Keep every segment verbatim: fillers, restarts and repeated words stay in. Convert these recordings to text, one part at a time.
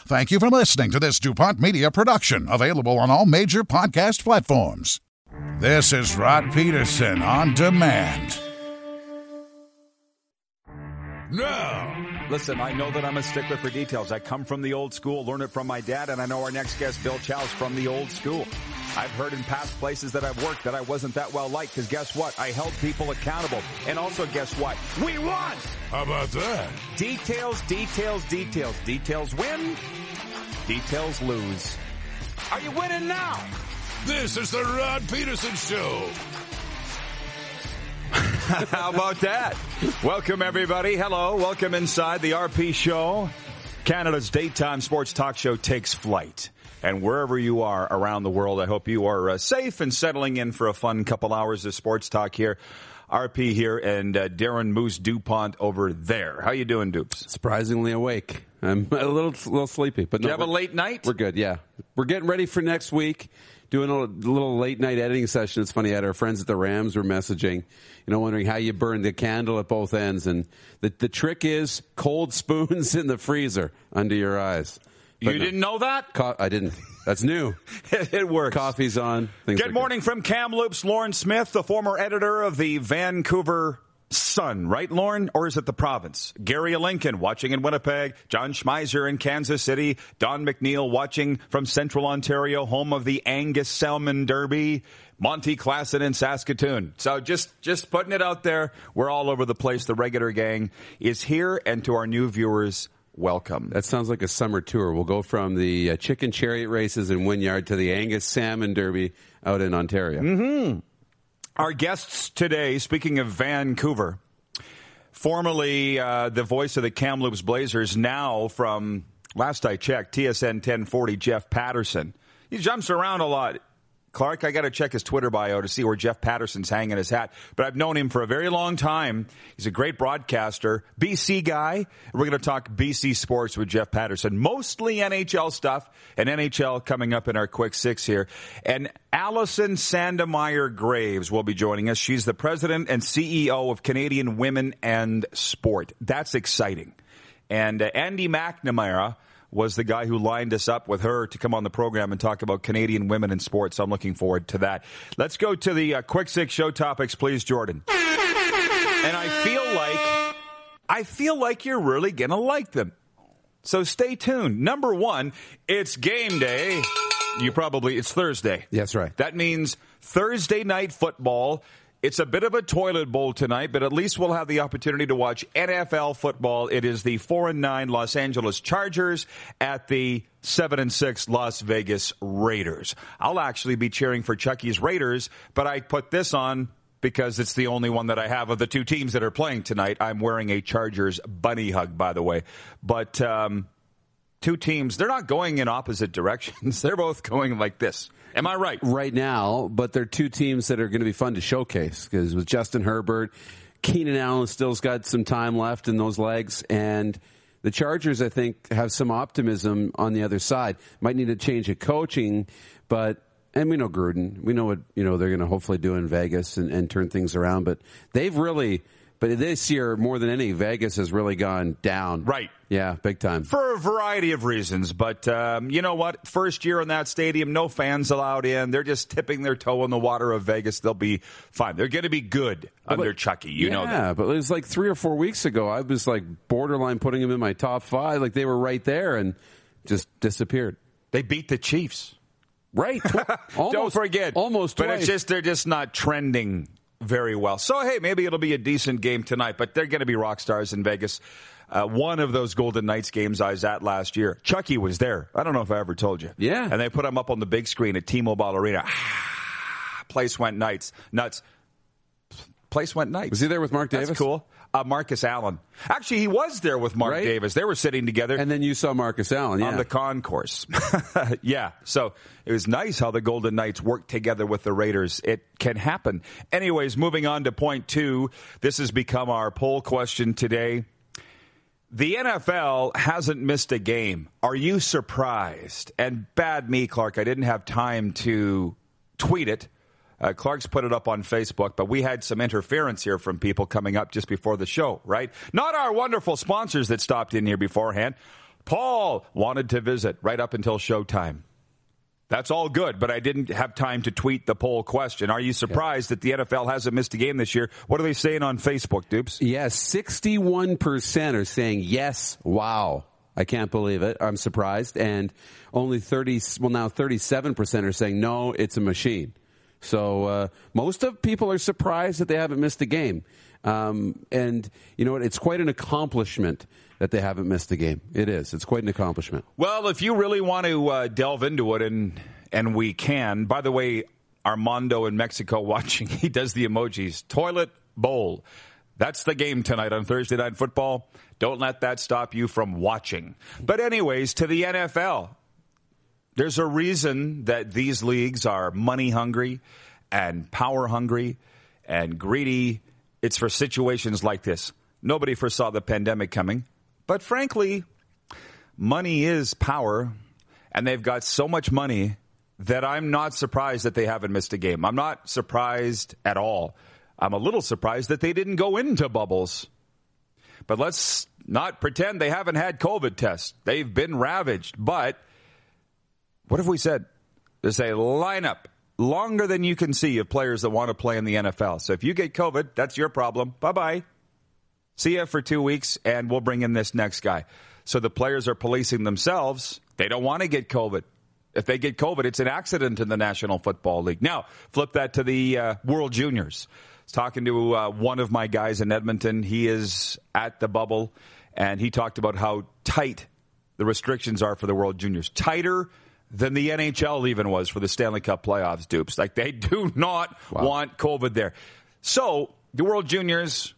Thank you for listening to this DuPont Media production, available on all major podcast platforms. This is Rod Peterson on demand. Now, listen, I know that I'm a stickler for details. I come from the old school, learn it from my dad, and I know our next guest, Bill Chow's from the old school. I've heard in past places that I've worked that I wasn't that well liked, because guess what? I held people accountable. And also, guess what? We won! How about that? Details, details, details. Details win, details lose. Are you winning now? This is the Rod Peterson Show. How about that? Welcome, everybody. Hello. Welcome inside the R P Show. Canada's daytime sports talk show takes flight. And wherever you are around the world, I hope you are uh, safe and settling in for a fun couple hours of sports talk here. R P here and uh, Darren Moose DuPont over there. How you doing, Dupes? Surprisingly awake. I'm a little, little sleepy. But Did no, you have a late night? We're good, yeah. We're getting ready for next week. Doing a little late night editing session. It's funny, I had our friends at the Rams were messaging, you know, wondering how you burn the candle at both ends. And the the trick is cold spoons in the freezer under your eyes. But you no, didn't know that? Co- I didn't. That's new. It works. Coffee's on. Things Good like morning that. from Kamloops. Lauren Smith, the former editor of the Vancouver Sun, right, Lauren? Or is it the province? Gary Lincoln watching in Winnipeg. John Schmeiser in Kansas City. Don McNeil watching from Central Ontario, home of the Angus Salmon Derby. Monty Klassen in Saskatoon. So just, just putting it out there. We're all over the place. The regular gang is here. And to our new viewers, welcome. That sounds like a summer tour. We'll go from the uh, chicken chariot races in Wynyard to the Angus Salmon Derby out in Ontario. Mm-hmm. Our guests today, speaking of Vancouver, formerly uh, the voice of the Kamloops Blazers, now from, last I checked, T S N ten forty, Jeff Patterson. He jumps around a lot. Clark, I got to check his Twitter bio to see where Jeff Patterson's hanging his hat. But I've known him for a very long time. He's a great broadcaster, B C guy. We're going to talk B C sports with Jeff Patterson, mostly N H L stuff, and N H L coming up in our quick six here. And Allison Sandemeyer Graves will be joining us. She's the president and C E O of Canadian Women and Sport. That's exciting. And uh, Andy McNamara was the guy who lined us up with her to come on the program and talk about Canadian women in sports. So I'm looking forward to that. Let's go to the uh, quick six show topics, please, Jordan. And I feel like, I feel like you're really going to like them. So stay tuned. Number one, it's game day. You probably, it's Thursday. That's right. That means Thursday night football. It's a bit of a toilet bowl tonight, but at least we'll have the opportunity to watch N F L football. It is the four and nine Los Angeles Chargers at the seven and six Las Vegas Raiders. I'll actually be cheering for Chucky's Raiders, but I put this on because it's the only one that I have of the two teams that are playing tonight. I'm wearing a Chargers bunny hug, by the way. But um, two teams, they're not going in opposite directions. They're both going like this. Am I right? Right now, but they're two teams that are going to be fun to showcase because with Justin Herbert, Keenan Allen still's got some time left in those legs, and the Chargers, I think, have some optimism on the other side. Might need a change of coaching, but and we know Gruden. We know what you know they're going to hopefully do in Vegas and, and turn things around, but they've really. But this year, more than any, Vegas has really gone down. Right. Yeah, big time. For a variety of reasons. But um, you know what? First year in that stadium, no fans allowed in. They're just tipping their toe in the water of Vegas. They'll be fine. They're going to be good but, under Chucky. You yeah, know that. Yeah, but it was like three or four weeks ago. I was like borderline putting them in my top five. Like they were right there and just disappeared. They beat the Chiefs. Right. Almost, Don't forget. Almost But twice. it's just they're just not trending very well. So, hey, maybe it'll be a decent game tonight, but they're going to be rock stars in Vegas. Uh, one of those Golden Knights games I was at last year, Chucky was there. I don't know if I ever told you. Yeah. And they put him up on the big screen at T-Mobile Arena. Place went nuts. Nuts. Place went nuts. Was he there with Mark Davis? That's cool. Uh, Marcus Allen. Actually, he was there with Mark right? Davis. They were sitting together. And then you saw Marcus Allen, yeah. On the concourse. Yeah. So it was nice how the Golden Knights worked together with the Raiders. It can happen. Anyways, moving on to point two. This has become our poll question today. The N F L hasn't missed a game. Are you surprised? And bad me, Clark, I didn't have time to tweet it. Uh, Clark's put it up on Facebook, but we had some interference here from people coming up just before the show, right? Not our wonderful sponsors that stopped in here beforehand. Paul wanted to visit right up until showtime. That's all good, but I didn't have time to tweet the poll question. Are you surprised yeah. that the N F L hasn't missed a game this year? What are they saying on Facebook, Dupes? Yes, sixty-one percent are saying yes, wow. I can't believe it. I'm surprised. And only thirty, well now thirty-seven percent are saying no, it's a machine. So uh, most of people are surprised that they haven't missed a game. Um, and you know what? It's quite an accomplishment that they haven't missed a game. It is. It's quite an accomplishment. Well, if you really want to uh, delve into it, and and we can. By the way, Armando in Mexico watching, he does the emojis. Toilet bowl. That's the game tonight on Thursday Night Football. Don't let that stop you from watching. But anyways, to the N F L. There's a reason that these leagues are money hungry and power hungry and greedy. It's for situations like this. Nobody foresaw the pandemic coming. But frankly, money is power, and they've got so much money that I'm not surprised that they haven't missed a game. I'm not surprised at all. I'm a little surprised that they didn't go into bubbles. But let's not pretend they haven't had COVID tests. They've been ravaged. But what have we said? There's a lineup longer than you can see of players that want to play in the N F L. So if you get COVID, that's your problem. Bye-bye. See you for two weeks, and we'll bring in this next guy. So the players are policing themselves. They don't want to get COVID. If they get COVID, it's an accident in the National Football League. Now, flip that to the uh, World Juniors. I was talking to uh, one of my guys in Edmonton. He is at the bubble, and he talked about how tight the restrictions are for the World Juniors. Tighter than the N H L even was for the Stanley Cup playoffs, Dupes. Like, they do not wow. want COVID there. So, the World Juniors,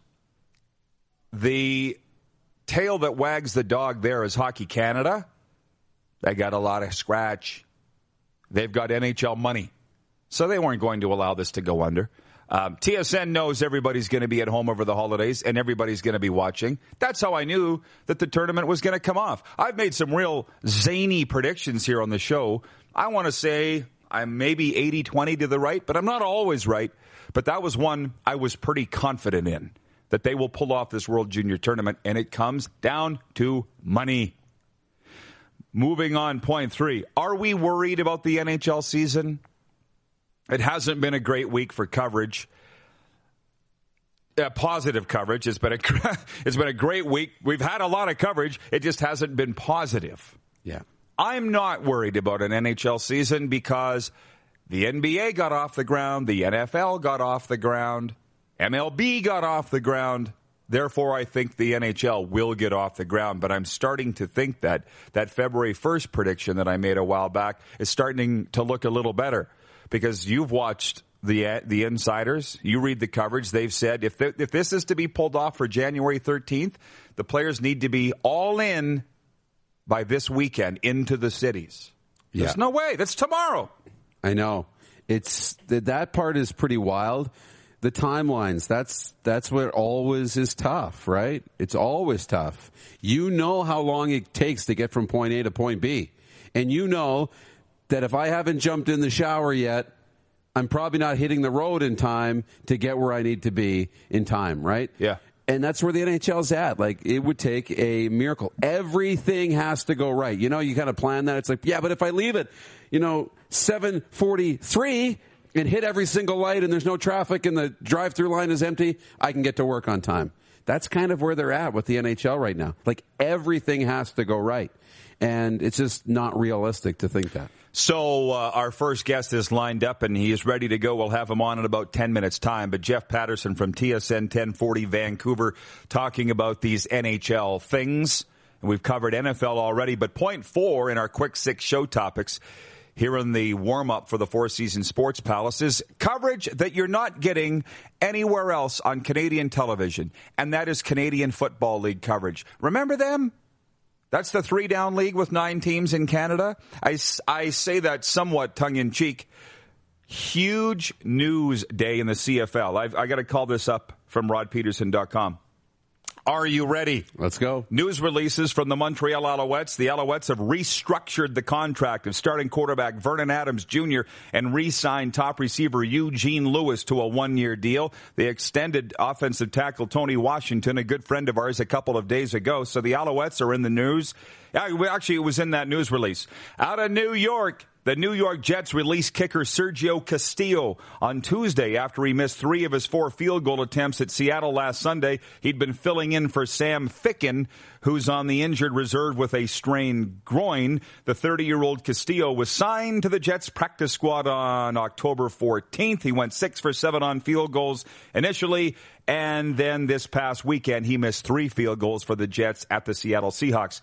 the tail that wags the dog there is Hockey Canada. They got a lot of scratch. They've got N H L money. So they weren't going to allow this to go under. Um, T S N knows everybody's going to be at home over the holidays, and everybody's going to be watching. That's how I knew that the tournament was going to come off. I've made some real zany predictions here on the show. I want to say I'm maybe eighty twenty to the right, but I'm not always right. But that was one I was pretty confident in, that they will pull off this World Junior Tournament, and it comes down to money. Moving on, point three. Are we worried about the N H L season? It hasn't been a great week for coverage. Uh, positive coverage. It's been a it's been a great week. We've had a lot of coverage. It just hasn't been positive. Yeah. I'm not worried about an N H L season because the N B A got off the ground, the N F L got off the ground, M L B got off the ground. Therefore, I think the N H L will get off the ground. But I'm starting to think that that February first prediction that I made a while back is starting to look a little better. Because you've watched the the insiders, you read the coverage. They've said if they, if this is to be pulled off for January thirteenth, the players need to be all in by this weekend into the cities. Yeah. There's no way. That's tomorrow. I know. It's that part is pretty wild. The timelines, that's that's what always is tough, right? It's always tough. You know how long it takes to get from point A to point B. And you know that if I haven't jumped in the shower yet, I'm probably not hitting the road in time to get where I need to be in time, right? Yeah. And that's where the N H L's at. Like, it would take a miracle. Everything has to go right. You know, you kind of plan that. It's like, yeah, but if I leave it, you know, seven forty-three and hit every single light and there's no traffic and the drive-through line is empty, I can get to work on time. That's kind of where they're at with the N H L right now. Like, everything has to go right. And it's just not realistic to think that. So uh, our first guest is lined up, and he is ready to go. We'll have him on in about ten minutes' time. But Jeff Patterson from T S N ten forty Vancouver talking about these N H L things. And we've covered N F L already. But point four in our quick six show topics here in the warm-up for the Four Seasons Sports Palace is coverage that you're not getting anywhere else on Canadian television, and that is Canadian Football League coverage. Remember them? That's the three-down league with nine teams in Canada. I, I say that somewhat tongue-in-cheek. Huge news day in the C F L. I've, I got to call this up from rod peterson dot com. Are you ready? Let's go. News releases from the Montreal Alouettes. The Alouettes have restructured the contract of starting quarterback Vernon Adams Junior and re-signed top receiver Eugene Lewis to a one-year deal. They extended offensive tackle Tony Washington, a good friend of ours, a couple of days ago. So the Alouettes are in the news. Actually, it was in that news release. Out of New York, the New York Jets released kicker Sergio Castillo on Tuesday after he missed three of his four field goal attempts at Seattle last Sunday. He'd been filling in for Sam Ficken, who's on the injured reserve with a strained groin. The thirty-year-old Castillo was signed to the Jets practice squad on October fourteenth. He went six for seven on field goals initially, and then this past weekend he missed three field goals for the Jets at the Seattle Seahawks.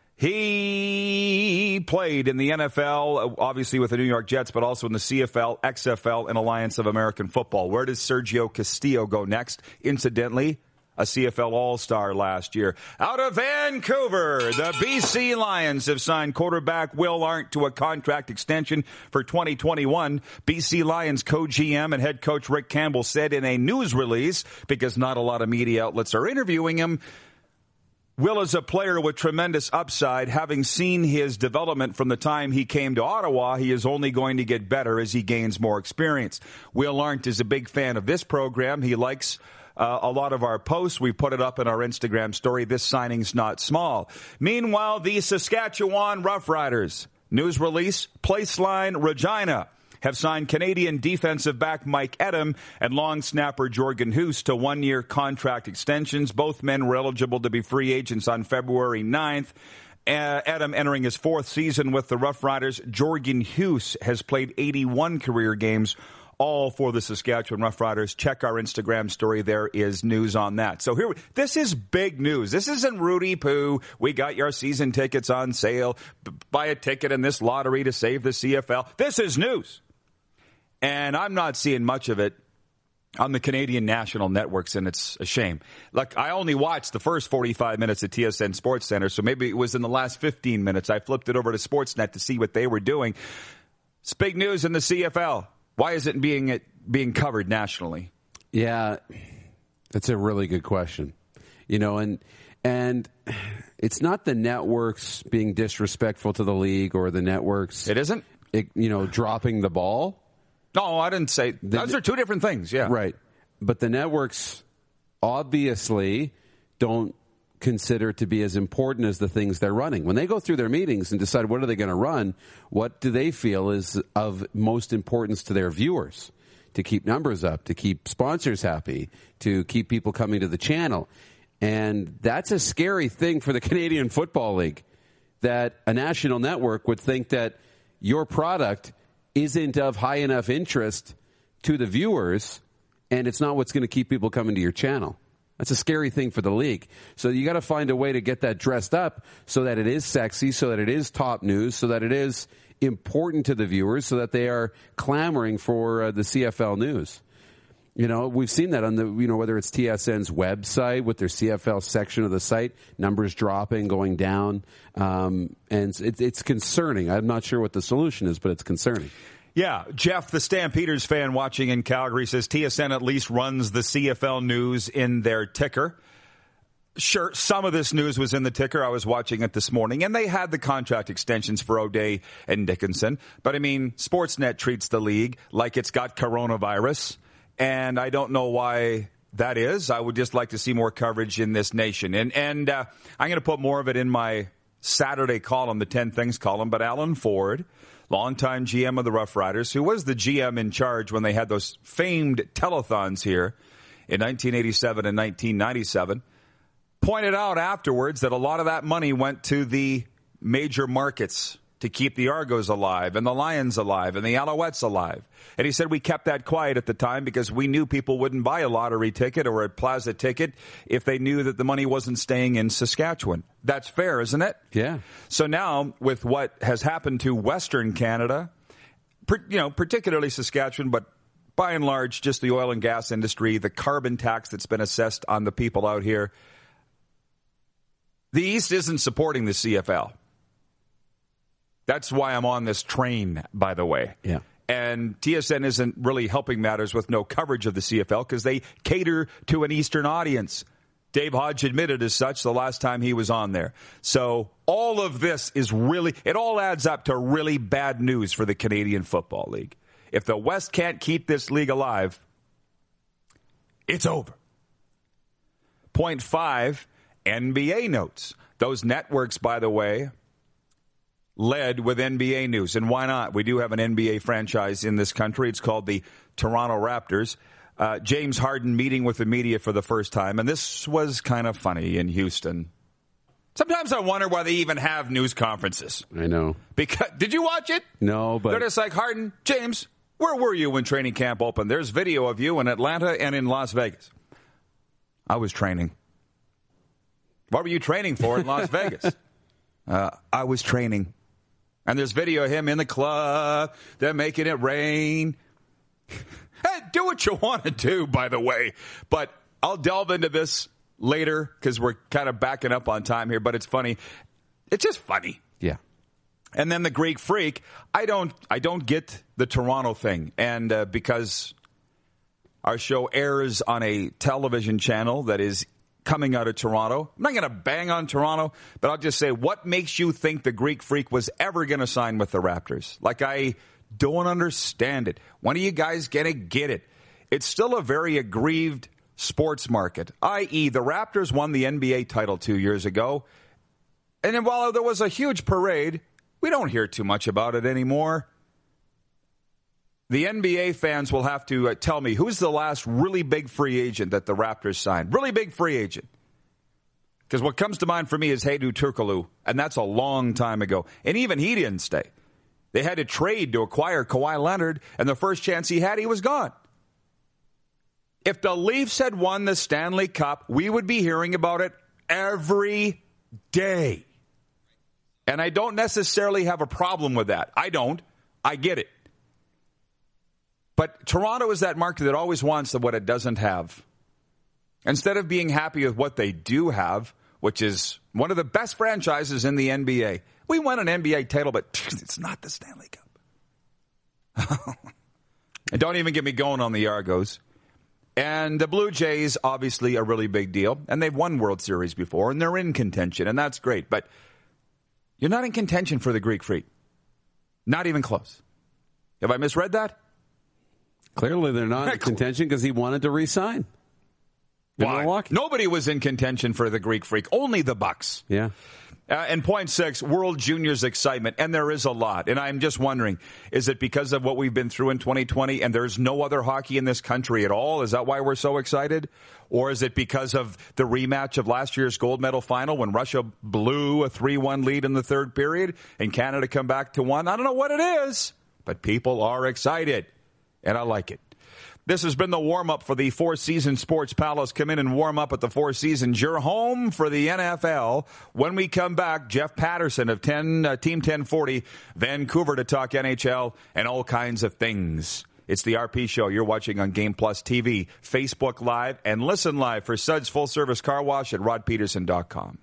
He played in the N F L, obviously with the New York Jets, but also in the C F L, X F L, and Alliance of American Football. Where does Sergio Castillo go next? Incidentally, a C F L All-Star last year. Out of Vancouver, the B C Lions have signed quarterback Will Arndt to a contract extension for twenty twenty-one. B C Lions co-G M and head coach Rick Campbell said in a news release, because not a lot of media outlets are interviewing him, Will is a player with tremendous upside. Having seen his development from the time he came to Ottawa, he is only going to get better as he gains more experience. Will Arndt is a big fan of this program. He likes uh, a lot of our posts. We put it up in our Instagram story. This signing's not small. Meanwhile, the Saskatchewan Roughriders, news release, Placeline Regina, have signed Canadian defensive back Mike Edem and long snapper Jorgen Huss to one-year contract extensions. Both men were eligible to be free agents on February ninth. Uh, Edem entering his fourth season with the Roughriders. Jorgen Huss has played eighty-one career games, all for the Saskatchewan Roughriders. Check our Instagram story. There is news on that. So here, this is big news. This isn't Rudy Poo. We got your season tickets on sale. B- buy a ticket in this lottery to save the C F L. This is news. And I'm not seeing much of it on the Canadian national networks, and it's a shame. Look, I only watched the first forty-five minutes at T S N Sports Center, so maybe it was in the last fifteen minutes. I flipped it over to Sportsnet to see what they were doing. It's big news in the C F L. Why isn't it being, being covered nationally? Yeah, that's a really good question. You know, and and it's not the networks being disrespectful to the league or the networks. It isn't? It, you know, dropping the ball. No, I didn't say. Those the, are two different things, yeah. Right. But the networks obviously don't consider it to be as important as the things they're running. When they go through their meetings and decide what are they going to run, what do they feel is of most importance to their viewers? To keep numbers up, to keep sponsors happy, to keep people coming to the channel. And that's a scary thing for the Canadian Football League, that a national network would think that your product isn't of high enough interest to the viewers, and it's not what's going to keep people coming to your channel. That's a scary thing for the league. So you got to find a way to get that dressed up so that it is sexy, so that it is top news, so that it is important to the viewers, so that they are clamoring for uh, the C F L news. You know, we've seen that on the, you know, whether it's T S N's website with their C F L section of the site, numbers dropping, going down. Um, and it, it's concerning. I'm not sure what the solution is, but it's concerning. Yeah, Jeff, the Stampeders fan watching in Calgary, says T S N at least runs the C F L news in their ticker. Sure, some of this news was in the ticker. I was watching it this morning, and they had the contract extensions for O'Day and Dickinson. But, I mean, Sportsnet treats the league like it's got coronavirus. And I don't know why that is. I would just like to see more coverage in this nation. And and uh, I'm going to put more of it in my Saturday column, the ten Things column. But Alan Ford, longtime G M of the Roughriders, who was the G M in charge when they had those famed telethons here in nineteen eighty-seven and nineteen ninety-seven, pointed out afterwards that a lot of that money went to the major markets to keep the Argos alive and the Lions alive and the Alouettes alive. And he said we kept that quiet at the time because we knew people wouldn't buy a lottery ticket or a plaza ticket if they knew that the money wasn't staying in Saskatchewan. That's fair, isn't it? Yeah. So now with what has happened to Western Canada, you know, particularly Saskatchewan, but by and large just the oil and gas industry, the carbon tax that's been assessed on the people out here, the East isn't supporting the C F L. That's why I'm on this train, by the way. Yeah. And T S N isn't really helping matters with no coverage of the C F L because they cater to an Eastern audience. Dave Hodge admitted as such the last time he was on there. So all of this is really, it all adds up to really bad news for the Canadian Football League. If the West can't keep this league alive, it's over. Point five, N B A notes. Those networks, by the way, led with N B A news. And why not? We do have an N B A franchise in this country. It's called the Toronto Raptors. Uh, James Harden meeting with the media for the first time. And this was kind of funny in Houston. Sometimes I wonder why they even have news conferences. I know. Because did you watch it? No, but... They're just like, Harden, James, where were you when training camp opened? There's video of you in Atlanta and in Las Vegas. I was training. What were you training for in Las Vegas? Uh, I was training. And there's video of him in the club. They're making it rain. Hey, do what you want to do, by the way. But I'll delve into this later because we're kind of backing up on time here. But it's funny. It's just funny. Yeah. And then the Greek Freak. I don't. I don't get the Toronto thing, and uh, because our show airs on a television channel that is coming out of Toronto. I'm not going to bang on Toronto, but I'll just say, what makes you think the Greek Freak was ever going to sign with the Raptors? Like, I don't understand it. When are you guys going to get it? It's still a very aggrieved sports market, that is the Raptors won the N B A title two years ago. And then while there was a huge parade, we don't hear too much about it anymore. The N B A fans will have to uh, tell me, who's the last really big free agent that the Raptors signed? Really big free agent. Because what comes to mind for me is Hedo Turkoglu, and that's a long time ago. And even he didn't stay. They had to trade to acquire Kawhi Leonard, and the first chance he had, he was gone. If the Leafs had won the Stanley Cup, we would be hearing about it every day. And I don't necessarily have a problem with that. I don't. I get it. But Toronto is that market that always wants what it doesn't have. Instead of being happy with what they do have, which is one of the best franchises in the N B A. We won an N B A title, but it's not the Stanley Cup. And don't even get me going on the Argos. And the Blue Jays, obviously a really big deal. And they've won World Series before, and they're in contention, and that's great. But you're not in contention for the Greek Freak. Not even close. Have I misread that? Clearly they're not in contention because he wanted to re-sign. Why? Nobody was in contention for the Greek Freak. Only the Bucks. Yeah. Uh, and point six, World Juniors excitement. And there is a lot. And I'm just wondering, is it because of what we've been through in twenty twenty and there's no other hockey in this country at all? Is that why we're so excited? Or is it because of the rematch of last year's gold medal final when Russia blew a three one lead in the third period and Canada come back to one? I don't know what it is, but people are excited. And I like it. This has been the warm-up for the Four Seasons Sports Palace. Come in and warm up at the Four Seasons. You're home for the N F L. When we come back, Jeff Patterson of ten, uh, Team ten forty, Vancouver to talk N H L and all kinds of things. It's the R P Show. You're watching on Game Plus T V, Facebook Live, and listen live for Suds Full Service Car Wash at rod peterson dot com.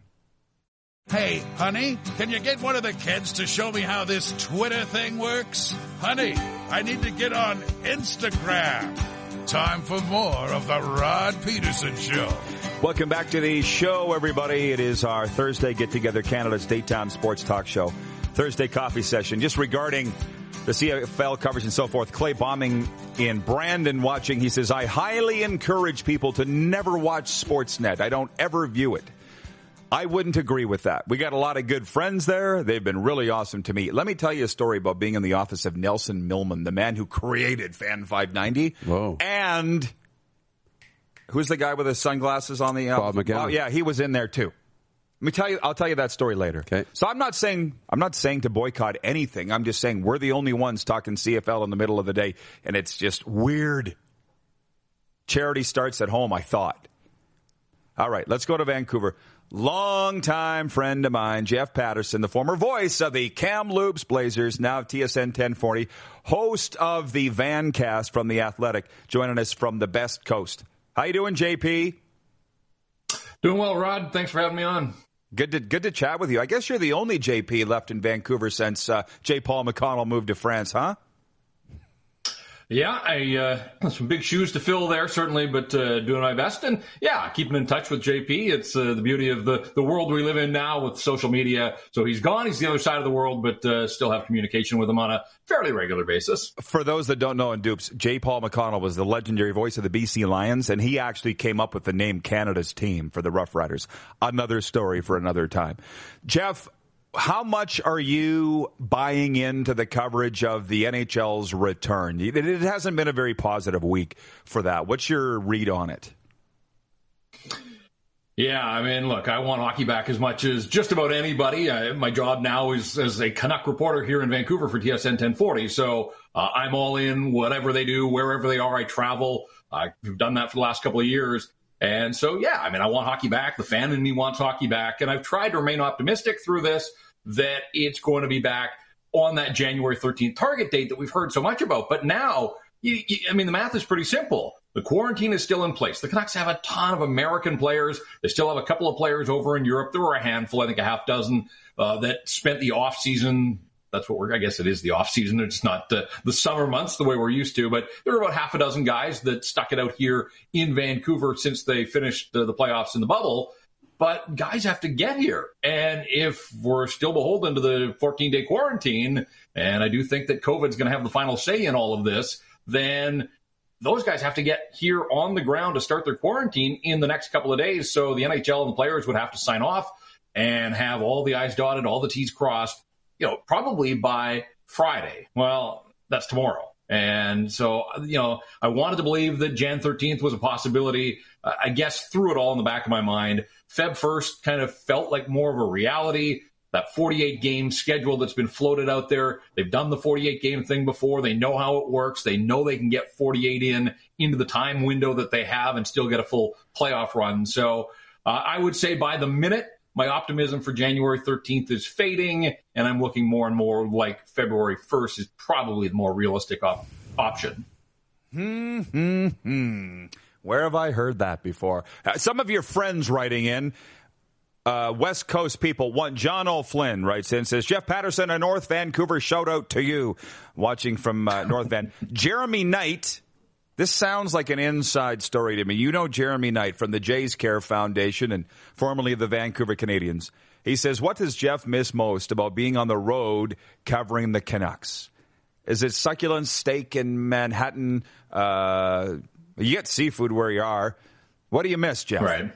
Hey, honey, can you get one of the kids to show me how this Twitter thing works? Honey, I need to get on Instagram. Time for more of the Rod Peterson Show. Welcome back to the show, everybody. It is our Thursday get-together, Canada's daytime sports talk show. Thursday coffee session. Just regarding the C F L coverage and so forth, Clay Bombing in Brandon watching. He says, I highly encourage people to never watch Sportsnet. I don't ever view it. I wouldn't agree with that. We got a lot of good friends there. They've been really awesome to me. Let me tell you a story about being in the office of Nelson Millman, the man who created Fan five ninety. Whoa. And who's the guy with the sunglasses on the... Uh, Bob McGowan. Oh, yeah, he was in there too. Let me tell you, I'll tell you that story later. Okay. So I'm not saying, I'm not saying to boycott anything. I'm just saying we're the only ones talking C F L in the middle of the day, and it's just weird. Charity starts at home, I thought. All right, let's go to Vancouver. Longtime friend of mine, Jeff Patterson, the former voice of the Kamloops Blazers, now T S N ten forty, host of the Vancast from The Athletic, joining us from the best coast. How you doing, J P? Doing well, Rod. Thanks for having me on. Good to good to chat with you. I guess you're the only J P left in Vancouver since uh, J. Paul McConnell moved to France, huh? Yeah, I uh, some big shoes to fill there, certainly, but uh, doing my best. And yeah, keeping in touch with J P. It's uh, the beauty of the, the world we live in now with social media. So he's gone. He's the other side of the world, but uh, still have communication with him on a fairly regular basis. For those that don't know in Dupes, J. Paul McConnell was the legendary voice of the B C Lions, and he actually came up with the name Canada's team for the Rough Riders. Another story for another time. Jeff, how much are you buying into the coverage of the N H L's return? It hasn't been a very positive week for that. What's your read on it? Yeah, I mean, look, I want hockey back as much as just about anybody. I, my job now is as a Canuck reporter here in Vancouver for T S N ten forty. So uh, I'm all in whatever they do, wherever they are. I travel. I've done that for the last couple of years. And so, yeah, I mean, I want hockey back. The fan in me wants hockey back. And I've tried to remain optimistic through this that it's going to be back on that January thirteenth target date that we've heard so much about. But now, you, you, I mean, the math is pretty simple. The quarantine is still in place. The Canucks have a ton of American players. They still have a couple of players over in Europe. There were a handful, I think a half dozen, uh, that spent the off season. That's what we're, I guess it is the off season. It's not uh, the summer months the way we're used to, but there were about half a dozen guys that stuck it out here in Vancouver since they finished uh, the playoffs in the bubble. But guys have to get here. And if we're still beholden to the fourteen-day quarantine, and I do think that COVID's going to have the final say in all of this, then those guys have to get here on the ground to start their quarantine in the next couple of days. So the N H L and the players would have to sign off and have all the I's dotted, all the T's crossed, you know, probably by Friday. Well, that's tomorrow. And so, you know, I wanted to believe that January thirteenth was a possibility. Uh, I guess through it all in the back of my mind, February first kind of felt like more of a reality. That forty-eight game schedule that's been floated out there. They've done the forty-eight game thing before. They know how it works. They know they can get forty-eight in into the time window that they have and still get a full playoff run. So uh, I would say by the minute, my optimism for January thirteenth is fading, and I'm looking more and more like February first is probably the more realistic op- option. Hmm, hmm, hmm. Where have I heard that before? Uh, some of your friends writing in, uh, West Coast people, one John O'Flynn writes in, says, Jeff Patterson, a North Vancouver shout out to you, watching from uh, North Van. Jeremy Knight, this sounds like an inside story to me. You know Jeremy Knight from the Jays Care Foundation and formerly of the Vancouver Canadians. He says, what does Jeff miss most about being on the road covering the Canucks? Is it succulent steak in Manhattan? Uh, you get seafood where you are. What do you miss, Jeff? Right.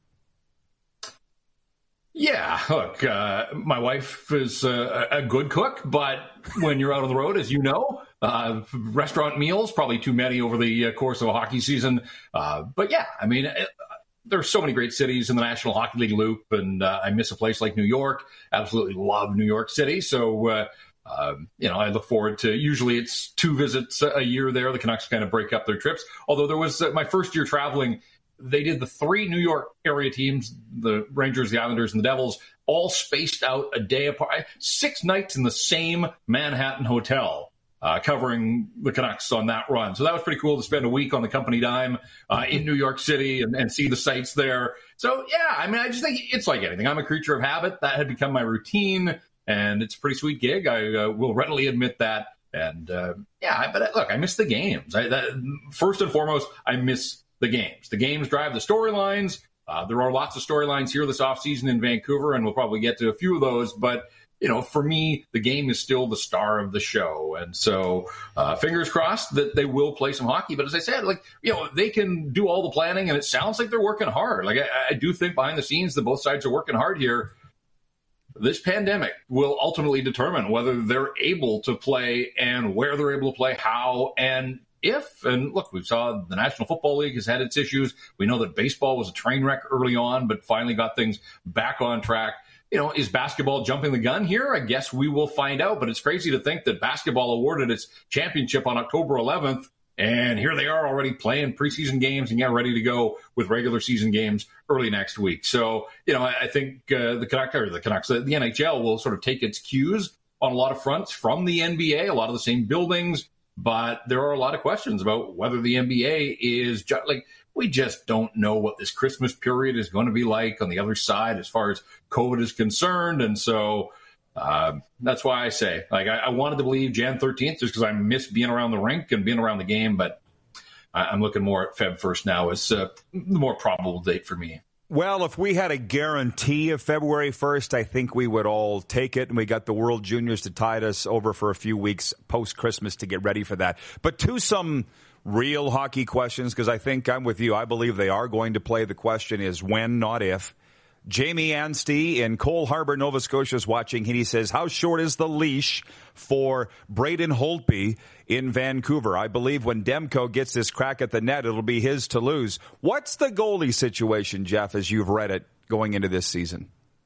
Yeah, look, uh, my wife is uh, a good cook, but when you're out on the road, as you know, uh, restaurant meals, probably too many over the uh, course of a hockey season. Uh, but yeah, I mean, it, there's so many great cities in the National Hockey League loop, and uh, I miss a place like New York. Absolutely love New York City. So, uh, um, you know, I look forward to, usually it's two visits a year there. The Canucks kind of break up their trips. Although there was uh, my first year traveling, they did the three New York area teams, the Rangers, the Islanders, and the Devils, all spaced out a day apart, six nights in the same Manhattan hotel, uh, covering the Canucks on that run. So that was pretty cool to spend a week on the company dime uh, in New York City and, and see the sights there. So, yeah, I mean, I just think it's like anything. I'm a creature of habit. That had become my routine, and it's a pretty sweet gig. I uh, will readily admit that. And, uh, yeah, but look, I miss the games. I, that, first and foremost, I miss the games. The games drive the storylines. Uh, there are lots of storylines here this offseason in Vancouver, and we'll probably get to a few of those. But, you know, for me, the game is still the star of the show. And so uh, fingers crossed that they will play some hockey. But as I said, like, you know, they can do all the planning, and it sounds like they're working hard. Like, I, I do think behind the scenes that both sides are working hard here. This pandemic will ultimately determine whether they're able to play and where they're able to play, how, and if. And look, we saw the National Football League has had its issues. We know that baseball was a train wreck early on, but finally got things back on track. You know, is basketball jumping the gun here? I guess we will find out. But it's crazy to think that basketball awarded its championship on October eleventh, and here they are already playing preseason games and getting ready to go with regular season games early next week. So, you know, I, I think uh, the Canucks, or the Canucks, the N H L will sort of take its cues on a lot of fronts from the N B A, a lot of the same buildings. But there are a lot of questions about whether the N B A is just, like, we just don't know what this Christmas period is going to be like on the other side as far as COVID is concerned. And so uh, that's why I say, like, I, I wanted to believe January thirteenth just because I miss being around the rink and being around the game, but I, I'm looking more at February first now as uh, the more probable date for me. Well, if we had a guarantee of February first, I think we would all take it. And we got the World Juniors to tide us over for a few weeks post-Christmas to get ready for that. But to some real hockey questions, because I think I'm with you. I believe they are going to play. The question is when, not if. Jamie Anstey in Cole Harbour, Nova Scotia is watching. And he says, how short is the leash for Braden Holtby in Vancouver? I believe when Demko gets this crack at the net, it'll be his to lose. What's the goalie situation, Jeff, as you've read it going into this season?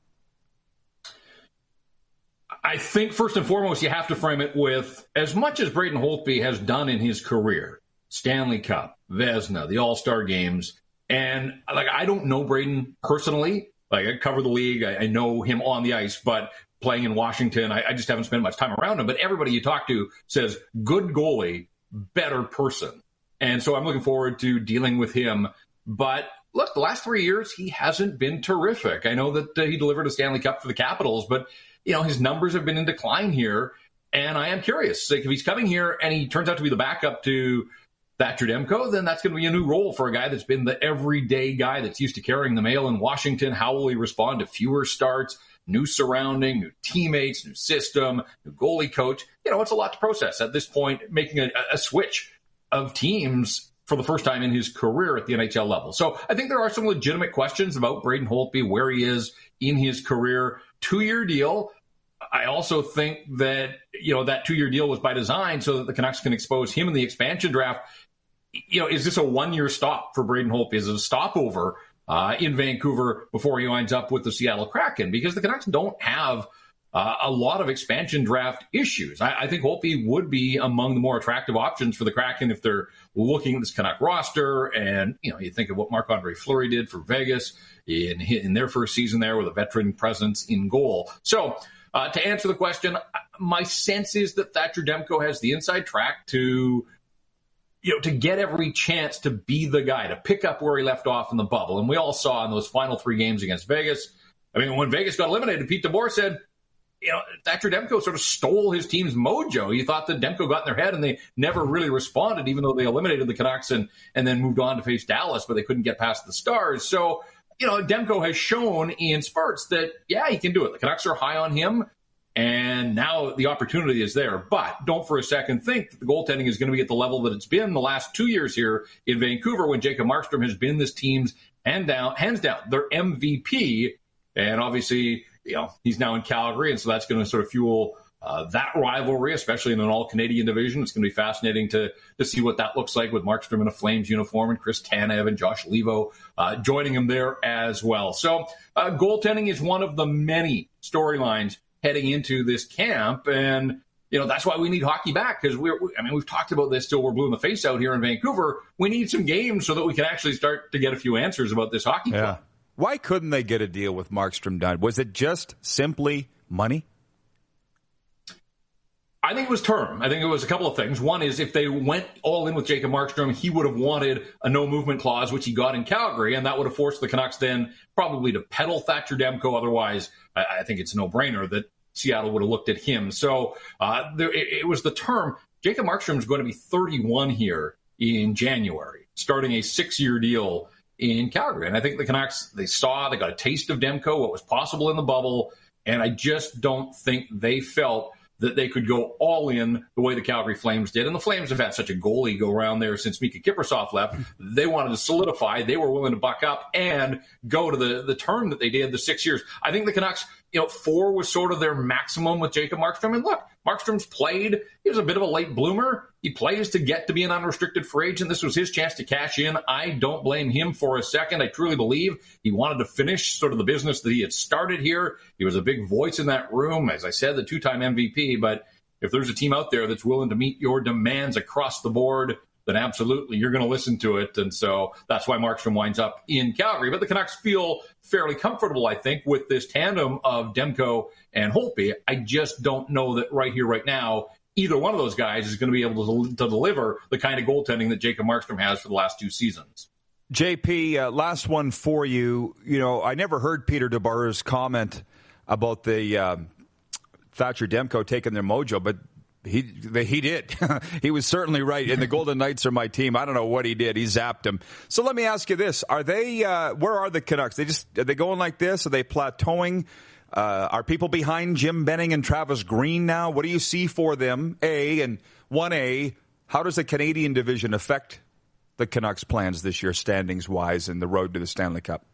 I think first and foremost, you have to frame it with as much as Braden Holtby has done in his career, Stanley Cup, Vezina, the All-Star games. And like, I don't know Braden personally. Like, I cover the league. I, I know him on the ice, but playing in Washington, I, I just haven't spent much time around him. But everybody you talk to says, good goalie, better person. And so I'm looking forward to dealing with him. But look, the last three years, he hasn't been terrific. I know that uh, he delivered a Stanley Cup for the Capitals, but, you know, his numbers have been in decline here. And I am curious, like, if he's coming here and he turns out to be the backup to Thatcher Demko, then that's going to be a new role for a guy that's been the everyday guy that's used to carrying the mail in Washington. How will he respond to fewer starts, new surrounding, new teammates, new system, new goalie coach? You know, it's a lot to process at this point, making a, a switch of teams for the first time in his career at the N H L level. So I think there are some legitimate questions about Braden Holtby, where he is in his career. Two-year deal. I also think that, you know, that two-year deal was by design so that the Canucks can expose him in the expansion draft. You know, is this a one-year stop for Braden Holtby? Is it a stopover uh, in Vancouver before he winds up with the Seattle Kraken? Because the Canucks don't have uh, a lot of expansion draft issues. I, I think Holtby would be among the more attractive options for the Kraken if they're looking at this Canuck roster. And, you know, you think of what Marc-Andre Fleury did for Vegas in, in their first season there with a veteran presence in goal. So uh, to answer the question, my sense is that Thatcher Demko has the inside track to you know, to get every chance to be the guy, to pick up where he left off in the bubble. And we all saw in those final three games against Vegas. I mean, when Vegas got eliminated, Pete DeBoer said, you know, Thatcher Demko sort of stole his team's mojo. He thought that Demko got in their head and they never really responded, even though they eliminated the Canucks and, and then moved on to face Dallas, but they couldn't get past the Stars. So, you know, Demko has shown in spurts that, yeah, he can do it. The Canucks are high on him. And now the opportunity is there. But don't for a second think that the goaltending is going to be at the level that it's been the last two years here in Vancouver when Jacob Markstrom has been this team's hand down, hands down, their M V P. And obviously, you know, he's now in Calgary, and so that's going to sort of fuel uh, that rivalry, especially in an all-Canadian division. It's going to be fascinating to to see what that looks like with Markstrom in a Flames uniform and Chris Tanev and Josh Levo uh, joining him there as well. So uh, goaltending is one of the many storylines heading into this camp. And, you know, that's why we need hockey back, because we're, I mean, we've talked about this till we're blue in the face out here in Vancouver. We need some games so that we can actually start to get a few answers about this hockey yeah. club. Why couldn't they get a deal with Markstrom done? Was it just simply money? I think it was term. I think it was a couple of things. One is if they went all in with Jacob Markstrom, he would have wanted a no movement clause, which he got in Calgary, and that would have forced the Canucks then probably to peddle Thatcher Demko. Otherwise, I, I think it's a no-brainer that Seattle would have looked at him. So uh, there, it, it was the term. Jacob Markstrom is going to be thirty-one here in January, starting a six-year deal in Calgary. And I think the Canucks, they saw, they got a taste of Demko, what was possible in the bubble, and I just don't think they felt that they could go all in the way the Calgary Flames did. And the Flames have had such a goalie go around there since Mika Kiprusoff left. They wanted to solidify. They were willing to buck up and go to the, the term that they did, the six years. I think the Canucks, you know, four was sort of their maximum with Jacob Markstrom. And look, Markstrom's played. He was a bit of a late bloomer. He plays to get to be an unrestricted free agent. This was his chance to cash in. I don't blame him for a second. I truly believe he wanted to finish sort of the business that he had started here. He was a big voice in that room. As I said, the two-time M V P. But if there's a team out there that's willing to meet your demands across the board, then absolutely you're going to listen to it. And so that's why Markstrom winds up in Calgary. But the Canucks feel fairly comfortable, I think, with this tandem of Demko and Holtby. I just don't know that right here, right now, either one of those guys is going to be able to, to deliver the kind of goaltending that Jacob Markstrom has for the last two seasons. J P, uh, last one for you. You know, I never heard Peter DeBoer's comment about the uh, Thatcher Demko taking their mojo, but he they, he did. He was certainly right. And the Golden Knights are my team. I don't know what he did. He zapped him. So let me ask you this: Are they? Uh, where are the Canucks? They just are they going like this? Are they plateauing? Uh, are people behind Jim Benning and Travis Green now? What do you see for them? A and one A. How does the Canadian division affect the Canucks' plans this year, standings wise, and the road to the Stanley Cup?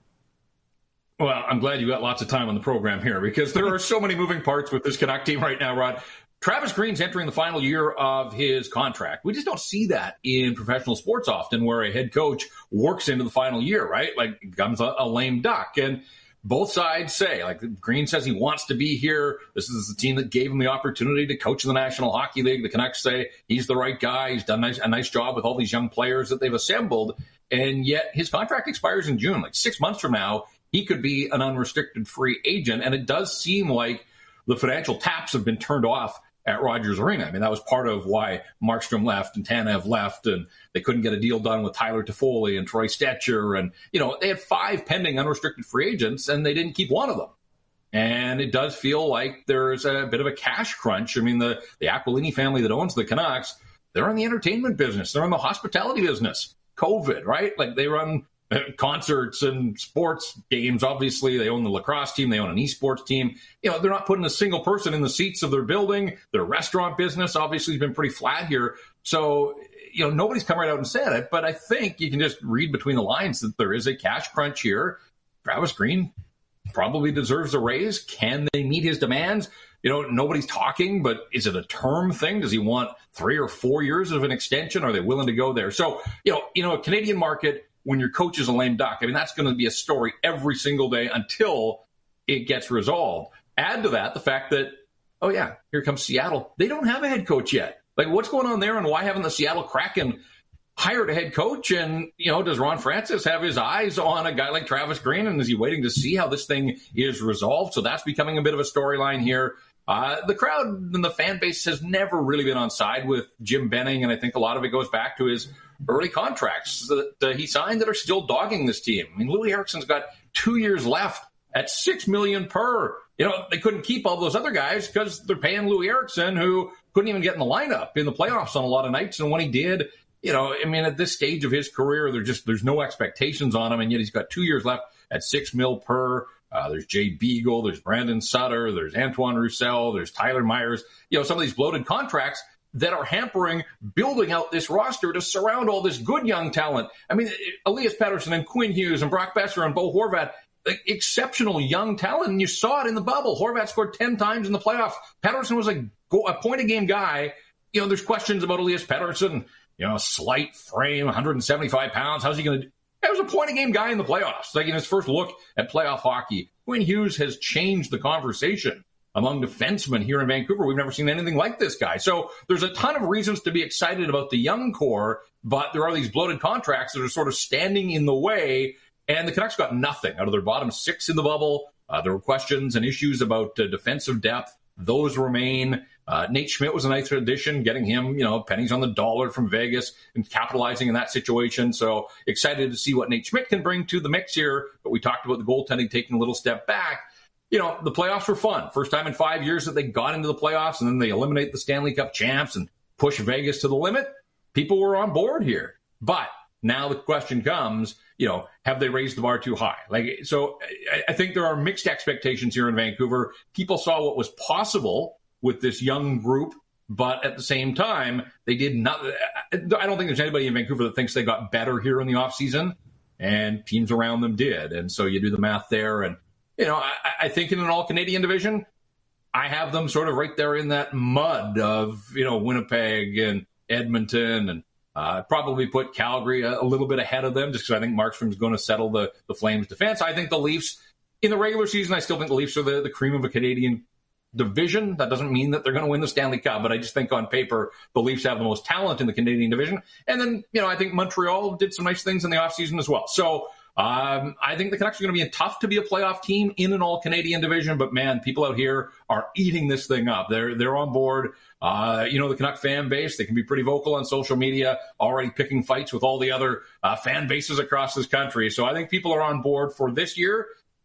Well, I'm glad you got lots of time on the program here because there are so many moving parts with this Canuck team right now, Rod. Travis Green's entering the final year of his contract. We just don't see that in professional sports often where a head coach works into the final year, right? Like becomes a, a lame duck. And both sides say, like Green says he wants to be here. This is the team that gave him the opportunity to coach in the National Hockey League. The Canucks say he's the right guy. He's done nice, a nice job with all these young players that they've assembled. And yet his contract expires in June, like six months from now. He could be an unrestricted free agent, and it does seem like the financial taps have been turned off at Rogers Arena. I mean, that was part of why Markstrom left and Tanev left, and they couldn't get a deal done with Tyler Toffoli and Troy Stecher. And, you know, they had five pending unrestricted free agents, and they didn't keep one of them. And it does feel like there's a bit of a cash crunch. I mean, the, the Aquilini family that owns the Canucks, they're in the entertainment business. They're in the hospitality business. COVID, right? Like they run concerts and sports games. Obviously, they own the lacrosse team. They own an esports team. You know, they're not putting a single person in the seats of their building. Their restaurant business obviously has been pretty flat here. So, you know, nobody's come right out and said it, but I think you can just read between the lines that there is a cash crunch here. Travis Green probably deserves a raise. Can they meet his demands? You know, nobody's talking, but is it a term thing? Does he want three or four years of an extension? Are they willing to go there? So, you know, you know, a Canadian market, when your coach is a lame duck, I mean, that's going to be a story every single day until it gets resolved. Add to that the fact that, oh, yeah, here comes Seattle. They don't have a head coach yet. Like, what's going on there, and why haven't the Seattle Kraken hired a head coach? And, you know, does Ron Francis have his eyes on a guy like Travis Green, and is he waiting to see how this thing is resolved? So that's becoming a bit of a storyline here. Uh, the crowd and the fan base has never really been on side with Jim Benning, and I think a lot of it goes back to his early contracts that uh, he signed that are still dogging this team. I mean, Louis Eriksson's got two years left at six million dollars per. You know, they couldn't keep all those other guys because they're paying Louis Eriksson, who couldn't even get in the lineup in the playoffs on a lot of nights. And when he did, you know, I mean, at this stage of his career, there just there's no expectations on him, and yet he's got two years left at six mil per. Uh, there's Jay Beagle, there's Brandon Sutter, there's Antoine Roussel, there's Tyler Myers. You know, some of these bloated contracts that are hampering building out this roster to surround all this good young talent. I mean, Elias Pettersson and Quinn Hughes and Brock Besser and Bo Horvat, like, exceptional young talent, and you saw it in the bubble. Horvat scored ten times in the playoffs. Pettersson was a, a point-a-game guy. You know, there's questions about Elias Pettersson. You know, slight frame, one hundred seventy-five pounds. How's he going to do? He was a point-a-game guy in the playoffs, like in his first look at playoff hockey. Quinn Hughes has changed the conversation among defensemen here in Vancouver. We've never seen anything like this guy. So there's a ton of reasons to be excited about the young core, but there are these bloated contracts that are sort of standing in the way, and the Canucks got nothing out of their bottom six in the bubble. Uh, there were questions and issues about uh, defensive depth. Those remain. Uh, Nate Schmidt was a nice addition, getting him, you know, pennies on the dollar from Vegas and capitalizing in that situation. So excited to see what Nate Schmidt can bring to the mix here. But we talked about the goaltending taking a little step back. You know, the playoffs were fun. First time in five years that they got into the playoffs, and then they eliminate the Stanley Cup champs and push Vegas to the limit. People were on board here. But now the question comes, you know, have they raised the bar too high? Like, so I, I think there are mixed expectations here in Vancouver. People saw what was possible with this young group, but at the same time, they did not. I don't think there's anybody in Vancouver that thinks they got better here in the offseason, and teams around them did. And so you do the math there. And, you know, I, I think in an all-Canadian division, I have them sort of right there in that mud of, you know, Winnipeg and Edmonton, and uh, probably put Calgary a, a little bit ahead of them just because I think Markstrom's going to settle the, the Flames' defense. I think the Leafs, in the regular season, I still think the Leafs are the, the cream of a Canadian division. That doesn't mean that they're going to win the Stanley Cup, but I just think on paper, the Leafs have the most talent in the Canadian division. And then, you know, I think Montreal did some nice things in the offseason as well. So um, I think the Canucks are going to be tough to be a playoff team in an all-Canadian division, but man, people out here are eating this thing up. They're, they're on board. Uh, you know, the Canuck fan base, they can be pretty vocal on social media, already picking fights with all the other uh, fan bases across this country. So I think people are on board for this year.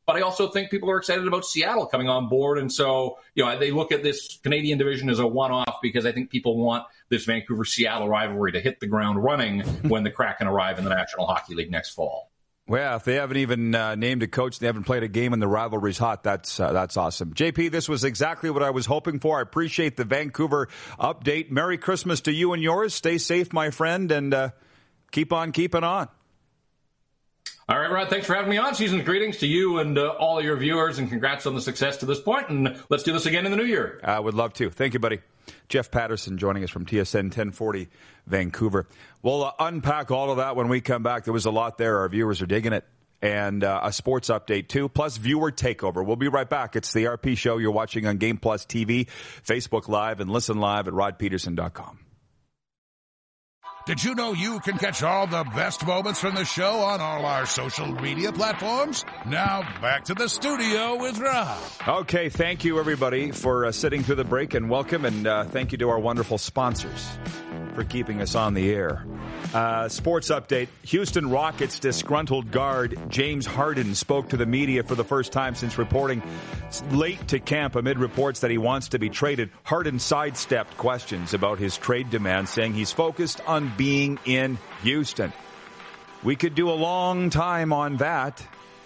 But I also think people are excited about Seattle coming on board. And so, you know, they look at this Canadian division as a one-off because I think people want this Vancouver-Seattle rivalry to hit the ground running when the Kraken arrive in the National Hockey League next fall. Well, if they haven't even uh, named a coach, they haven't played a game and the rivalry's hot, that's uh, that's awesome. J P, this was exactly what I was hoping for. I appreciate the Vancouver update. Merry Christmas to you and yours. Stay safe, my friend, and uh, keep on keeping on. All right, Rod, thanks for having me on. Season's greetings to you and uh, all of your viewers, and congrats on the success to this point. And let's do this again in the new year. I would love to. Thank you, buddy. Jeff Patterson joining us from T S N ten forty Vancouver. We'll uh, unpack all of that when we come back. There was a lot there. Our viewers are digging it. And uh, a sports update, too, plus viewer takeover. We'll be right back. It's the R P Show you're watching on Game Plus T V, Facebook Live, and listen live at rod peterson dot com. Did you know you can catch all the best moments from the show on all our social media platforms? Now, back to the studio with Rob. Okay, thank you, everybody, for uh, sitting through the break, and welcome, and uh, thank you to our wonderful sponsors for keeping us on the air. Uh, sports update. Houston Rockets disgruntled guard James Harden spoke to the media for the first time since reporting late to camp amid reports that he wants to be traded. Harden sidestepped questions about his trade demand, saying he's focused on being in Houston. We could do a long time on that,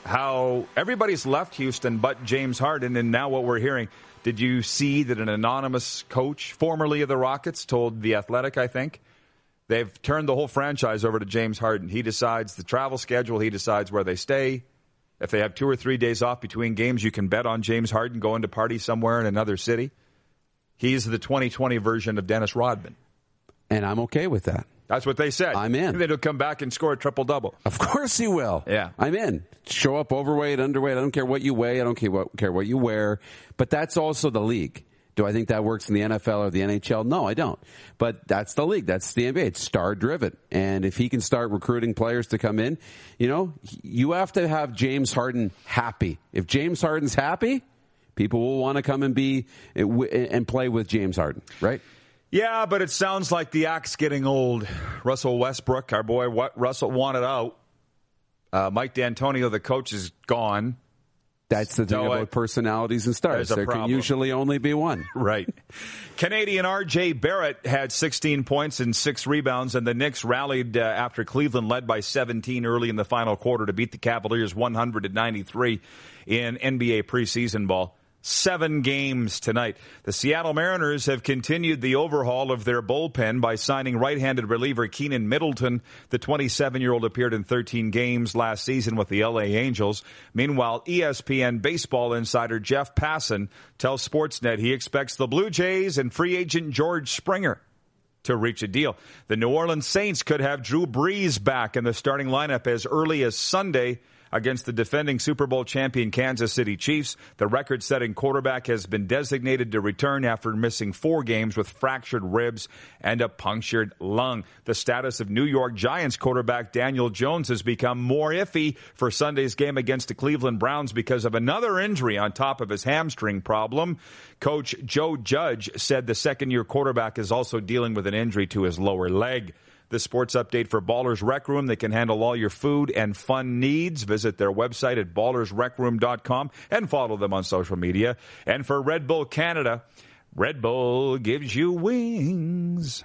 how everybody's left Houston but James Harden, and now what we're hearing. Did you see that an anonymous coach, formerly of the Rockets, told The Athletic, I think, they've turned the whole franchise over to James Harden. He decides the travel schedule. He decides where they stay. If they have two or three days off between games, you can bet on James Harden going to party somewhere in another city. He's the twenty twenty version of Dennis Rodman. And I'm okay with that. That's what they said. I'm in. Then he'll come back and score a triple-double. Of course he will. Yeah. I'm in. Show up overweight, underweight. I don't care what you weigh. I don't care what, care what you wear. But that's also the league. Do I think that works in the N F L or the N H L? No, I don't. But that's the league. That's the N B A. It's star-driven. And if he can start recruiting players to come in, you know, you have to have James Harden happy. If James Harden's happy, people will want to come and be and play with James Harden, right? Yeah, but it sounds like the act's getting old. Russell Westbrook, our boy Russell, wanted out. Uh, Mike D'Antonio, the coach, is gone. That's the thing so about I, personalities and stars. There problem. can usually only be one. Right. Canadian R J Barrett had sixteen points and six rebounds, and the Knicks rallied uh, after Cleveland led by seventeen early in the final quarter to beat the Cavaliers one hundred to ninety-three in N B A preseason ball. Seven games tonight. The Seattle Mariners have continued the overhaul of their bullpen by signing right-handed reliever Keenan Middleton. The twenty-seven-year-old appeared in thirteen games last season with the L A Angels. Meanwhile, E S P N baseball insider Jeff Passan tells Sportsnet he expects the Blue Jays and free agent George Springer to reach a deal. The New Orleans Saints could have Drew Brees back in the starting lineup as early as Sunday against the defending Super Bowl champion Kansas City Chiefs. The record-setting quarterback has been designated to return after missing four games with fractured ribs and a punctured lung. The status of New York Giants quarterback Daniel Jones has become more iffy for Sunday's game against the Cleveland Browns because of another injury on top of his hamstring problem. Coach Joe Judge said the second-year quarterback is also dealing with an injury to his lower leg. The sports update for Ballers Rec Room. They can handle all your food and fun needs. Visit their website at ballers rec room dot com and follow them on social media. And for Red Bull Canada, Red Bull gives you wings.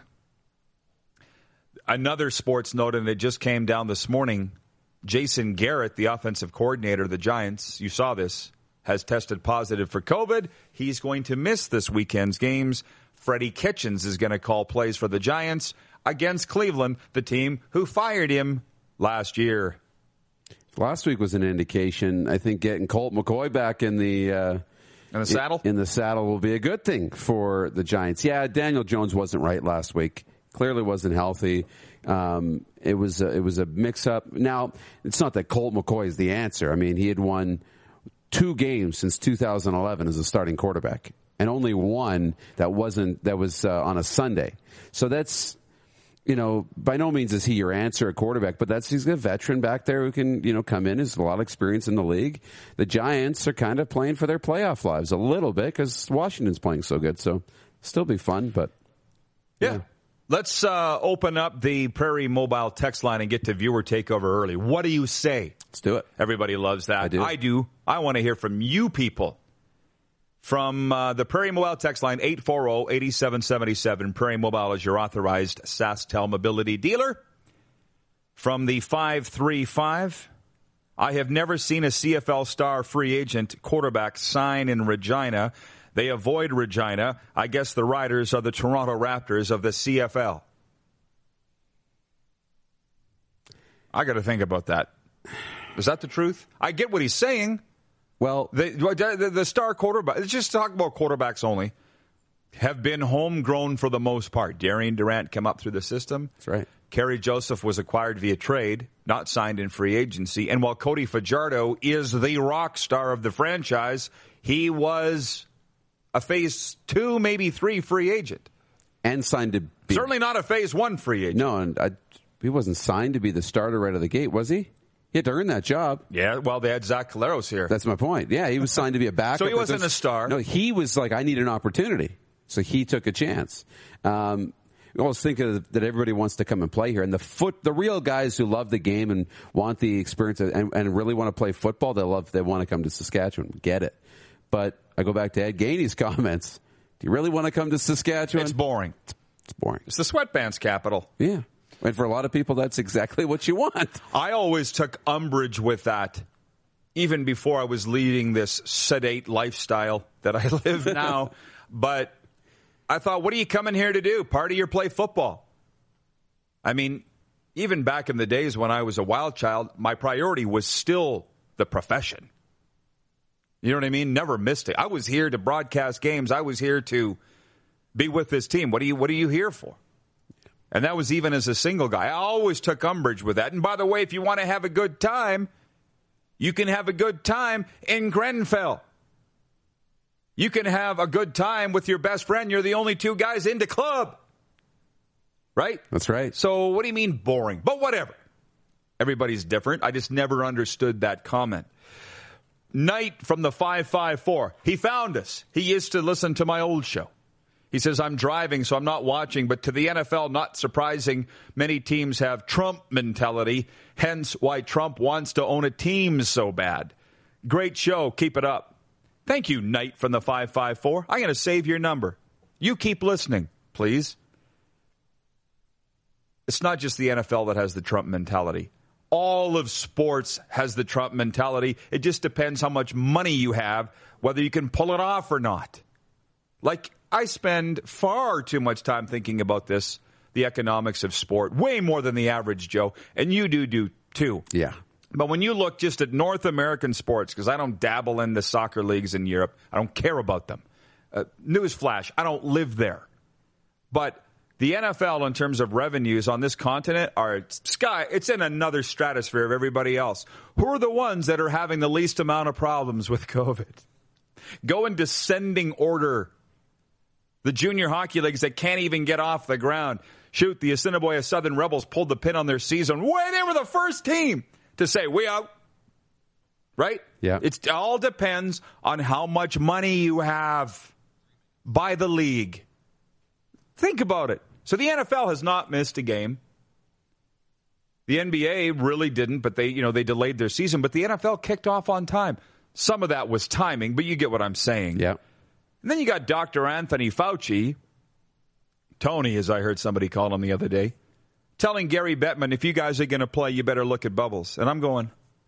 Another sports note, and it just came down this morning. Jason Garrett, the offensive coordinator of the Giants, you saw this, has tested positive for COVID. He's going to miss this weekend's games. Freddie Kitchens is going to call plays for the Giants against Cleveland, the team who fired him last year. Last week was an indication. I think getting Colt McCoy back in the uh, in the saddle in, in the saddle will be a good thing for the Giants. Yeah, Daniel Jones wasn't right last week. Clearly wasn't healthy. Um, it was a, it was a mix-up. Now, it's not that Colt McCoy is the answer. I mean, he had won two games since two thousand eleven as a starting quarterback, and only one that wasn't that was uh, on a Sunday. So that's. You know, by no means is he your answer at quarterback, but that's he's a veteran back there who can, you know, come in. Has a lot of experience in the league. The Giants are kind of playing for their playoff lives a little bit because Washington's playing so good. So still be fun, but yeah. yeah. Let's uh, open up the Prairie Mobile text line and get to viewer takeover early. What do you say? Let's do it. Everybody loves that. I do. I do. I want to hear from you people. From uh, the Prairie Mobile text line, eight four zero, eight seven seven seven. Prairie Mobile is your authorized SaskTel mobility dealer. From the five three five, I have never seen a C F L star free agent quarterback sign in Regina. They avoid Regina. I guess the Riders are the Toronto Raptors of the C F L. I got to think about that. Is that the truth? I get what he's saying. Well, the, the, the star quarterback, let's just talk about quarterbacks only, have been homegrown for the most part. Darian Durant came up through the system. That's right. Kerry Joseph was acquired via trade, not signed in free agency. And while Cody Fajardo is the rock star of the franchise, he was a phase two, maybe three free agent. And signed to be. Certainly not a phase one free agent. No, and I, he wasn't signed to be the starter right out of the gate, was he? He had to earn that job. Yeah, well, they had Zach Caleros here. That's my point. Yeah, he was signed to be a backup. So he wasn't a star. No, he was like, I need an opportunity. So he took a chance. Um, I always think of, that everybody wants to come and play here. And the foot, the real guys who love the game and want the experience and, and really want to play football, they love, they want to come to Saskatchewan. Get it. But I go back to Ed Gainey's comments. Do you really want to come to Saskatchewan? It's boring. It's, it's boring. It's the sweatbands capital. Yeah. And for a lot of people, that's exactly what you want. I always took umbrage with that, even before I was leading this sedate lifestyle that I live now. But I thought, what are you coming here to do? Party or play football? I mean, even back in the days when I was a wild child, my priority was still the profession. You know what I mean? Never missed it. I was here to broadcast games. I was here to be with this team. What are you, what are you here for? And that was even as a single guy. I always took umbrage with that. And by the way, if you want to have a good time, you can have a good time in Grenfell. You can have a good time with your best friend. You're the only two guys in the club. Right? That's right. So what do you mean boring? But whatever. Everybody's different. I just never understood that comment. Knight from the five five four. He found us. He used to listen to my old show. He says, I'm driving, so I'm not watching, but to the N F L, not surprising, many teams have Trump mentality, hence why Trump wants to own a team so bad. Great show. Keep it up. Thank you, Knight from the five five four. I'm going to save your number. You keep listening, please. It's not just the N F L that has the Trump mentality. All of sports has the Trump mentality. It just depends how much money you have, whether you can pull it off or not. Like, I spend far too much time thinking about this, the economics of sport, way more than the average Joe, and you do do too. Yeah. But when you look just at North American sports, because I don't dabble in the soccer leagues in Europe, I don't care about them. Uh, newsflash, I don't live there. But the N F L, in terms of revenues on this continent, are sky. It's in another stratosphere of everybody else. Who are the ones that are having the least amount of problems with COVID? Go in descending order. The junior hockey leagues that can't even get off the ground. Shoot, the Assiniboia Southern Rebels pulled the pin on their season. Way they were the first team to say, we out. Right? Yeah. It all depends on how much money you have by the league. Think about it. So the N F L has not missed a game. The N B A really didn't, but they, you know, they delayed their season. But the N F L kicked off on time. Some of that was timing, but you get what I'm saying. Yeah. And then you got Doctor Anthony Fauci, Tony, as I heard somebody call him the other day, telling Gary Bettman, if you guys are going to play, you better look at bubbles. And I'm going,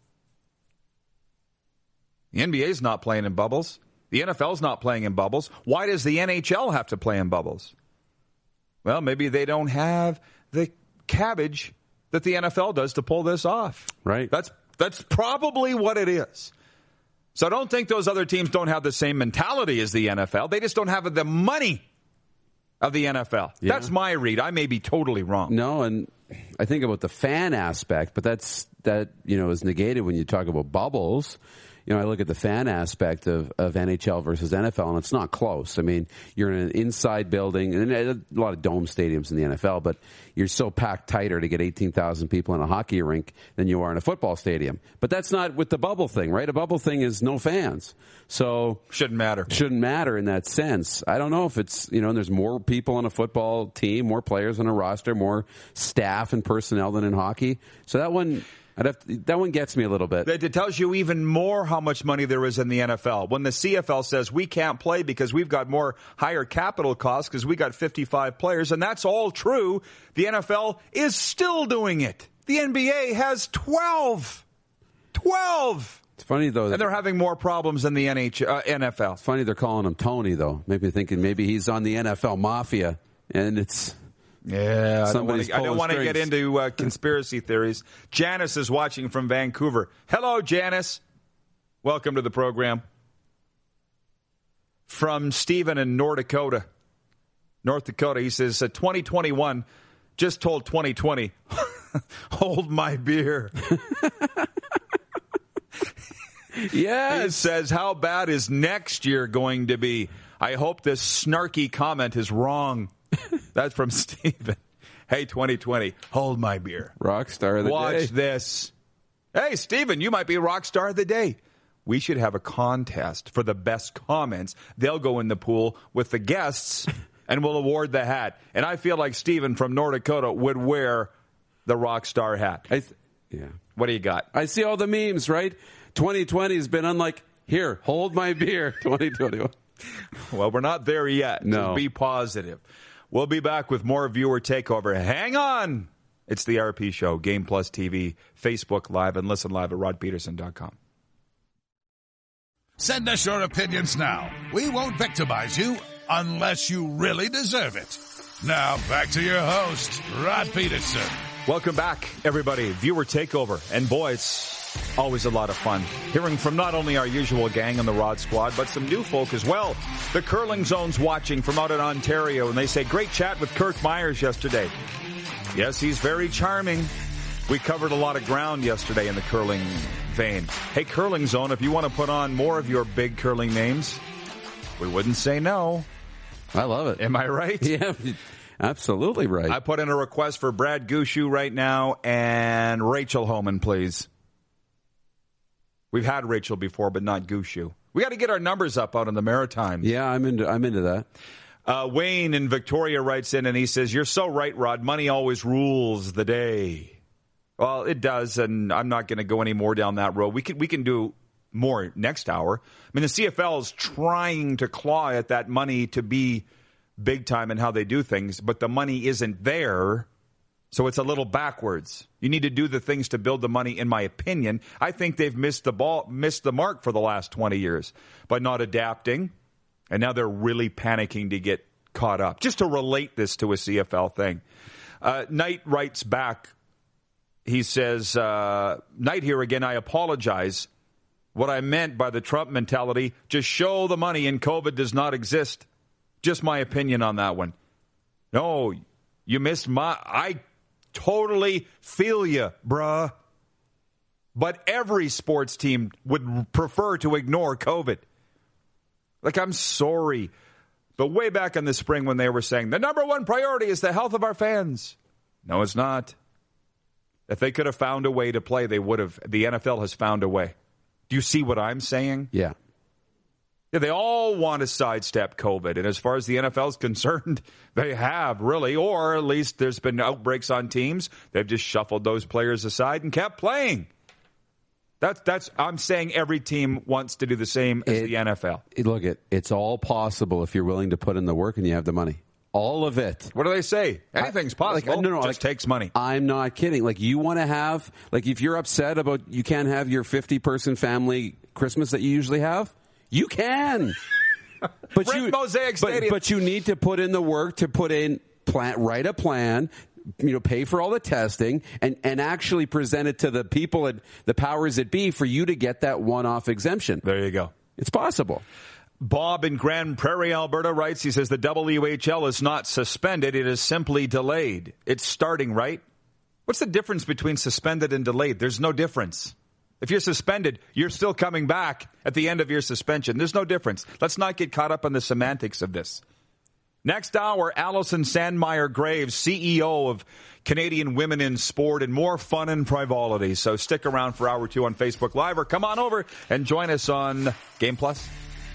the N B A's not playing in bubbles. The N F L's not playing in bubbles. Why does the N H L have to play in bubbles? Well, maybe they don't have the cabbage that the N F L does to pull this off. Right. That's that's probably what it is. So don't think those other teams don't have the same mentality as the N F L. They just don't have the money of the N F L. Yeah. That's my read. I may be totally wrong. No, and I think about the fan aspect, but that's that, you know, is negated when you talk about bubbles. you know, I look at the fan aspect of, of N H L versus N F L, and it's not close. I mean, you're in an inside building, and a lot of dome stadiums in the N F L, but you're so packed tighter to get eighteen thousand people in a hockey rink than you are in a football stadium. But that's not with the bubble thing, right? A bubble thing is no fans. So shouldn't matter. Shouldn't matter in that sense. I don't know if it's, you know, there's more people on a football team, more players on a roster, more staff and personnel than in hockey. So that one, I'd have to, that one gets me a little bit. It tells you even more how much money there is in the N F L. When the C F L says we can't play because we've got more higher capital costs because we got fifty-five players, and that's all true, the N F L is still doing it. The N B A has twelve. twelve! It's funny, though. And they're having more problems than the N H, uh, N F L. It's funny they're calling him Tony, though. Maybe thinking maybe he's on the N F L mafia, and it's... Yeah, I don't Somebody's want to, I don't want to get into uh, conspiracy theories. Janice is watching from Vancouver. Hello, Janice. Welcome to the program. From Stephen in North Dakota. North Dakota, he says, uh, twenty twenty-one just told twenty twenty, hold my beer. Yes. He says, how bad is next year going to be? I hope this snarky comment is wrong. That's from Steven. Hey, twenty twenty, hold my beer. Rock star of the Watch day. Watch this. Hey, Steven, you might be rock star of the day. We should have a contest for the best comments. They'll go in the pool with the guests, and we'll award the hat. And I feel like Steven from North Dakota would wear the rock star hat. I th- yeah. What do you got? I see all the memes, right? twenty twenty has been unlike, here, hold my beer, twenty twenty-one. Well, we're not there yet. No. So be positive. We'll be back with more viewer takeover. Hang on. It's the R P Show, Game Plus T V, Facebook Live, and listen live at rod peterson dot com. Send us your opinions now. We won't victimize you unless you really deserve it. Now, back to your host, Rod Peterson. Welcome back, everybody. Viewer takeover. And boy, it's always a lot of fun hearing from not only our usual gang on the Rod Squad, but some new folk as well. The Curling Zone's watching from out in Ontario, and they say, great chat with Kirk Myers yesterday. Yes, he's very charming. We covered a lot of ground yesterday in the curling vein. Hey, Curling Zone, if you want to put on more of your big curling names, we wouldn't say no. I love it. Am I right? Yeah, absolutely right. I put in a request for Brad Gushue right now and Rachel Homan, please. We've had Rachel before, but not Gushue. We got to get our numbers up out in the Maritimes. Yeah, I'm into I'm into that. Uh, Wayne in Victoria writes in and he says, you're so right, Rod. Money always rules the day. Well, it does, and I'm not going to go any more down that road. We can we can do more next hour. I mean, the C F L is trying to claw at that money to be big time in how they do things, but the money isn't there. So it's a little backwards. You need to do the things to build the money, in my opinion. I think they've missed the ball, missed the mark for the last twenty years by not adapting. And now they're really panicking to get caught up. Just to relate this to a C F L thing. Uh, Knight writes back. He says, uh, Knight here again, I apologize. What I meant by the Trump mentality, just show the money and COVID does not exist. Just my opinion on that one. No, you missed my... I totally feel you, bruh. But every sports team would prefer to ignore COVID. Like, I'm sorry. But way back in the spring when they were saying, the number one priority is the health of our fans. No, it's not. If they could have found a way to play, they would have. The N F L has found a way. Do you see what I'm saying? Yeah. Yeah, they all want to sidestep COVID. And as far as the N F L is concerned, they have, really. Or at least there's been outbreaks on teams. They've just shuffled those players aside and kept playing. That's, that's, I'm saying every team wants to do the same as it, the N F L. It, look, it, it's all possible if you're willing to put in the work and you have the money. All of it. What do they say? Anything's possible. Like, no, no, it just like, takes money. I'm not kidding. Like, you want to have, like, if you're upset about you can't have your fifty-person family Christmas that you usually have, you can. But Rent you, Mosaic but, Stadium. but you need to put in the work to put in, plan, write a plan, you know, pay for all the testing, and, and actually present it to the people at the powers that be for you to get that one-off exemption. There you go. It's possible. Bob in Grand Prairie, Alberta writes, he says, the W H L is not suspended. It is simply delayed. It's starting, right? What's the difference between suspended and delayed? There's no difference. If you're suspended, you're still coming back at the end of your suspension. There's no difference. Let's not get caught up on the semantics of this. Next hour, Allison Sandmeyer-Graves, C E O of Canadian Women in Sport, and more fun and frivolity. So stick around for hour two on Facebook Live, or come on over and join us on Game Plus.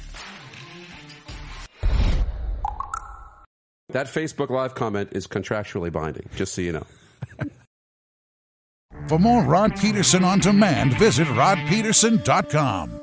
That Facebook Live comment is contractually binding, just so you know. For more Rod Peterson on demand, visit rod peterson dot com.